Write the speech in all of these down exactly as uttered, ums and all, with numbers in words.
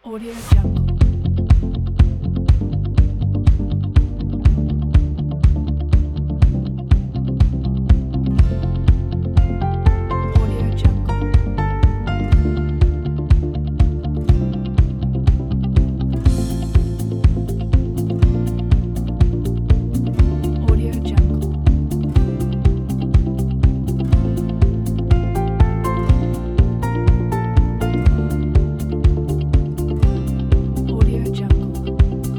Audio Jungle. Audio Jungle. Audio Jungle. Audio Jungle.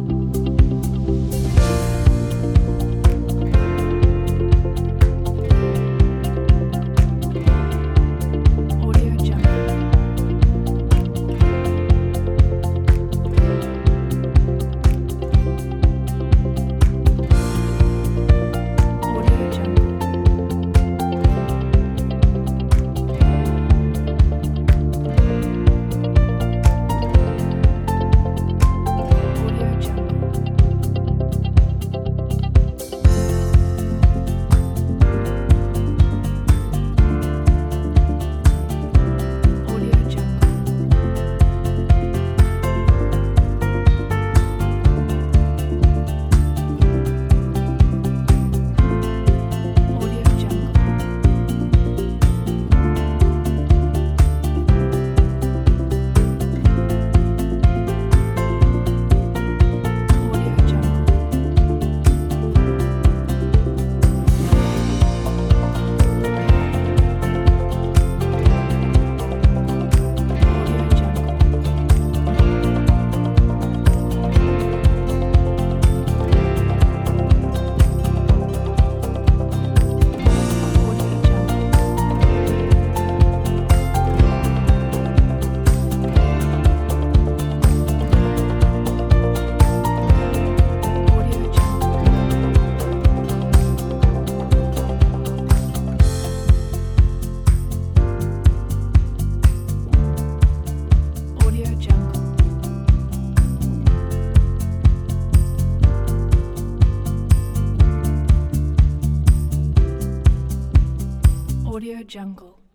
Audio Jungle. Audio Jungle. Audio Jungle. Audio Jungle. Audio Jungle. Audio Jungle. Audio Jungle. Audio Jungle. Audio Jungle. Audio Jungle. Audio Jungle.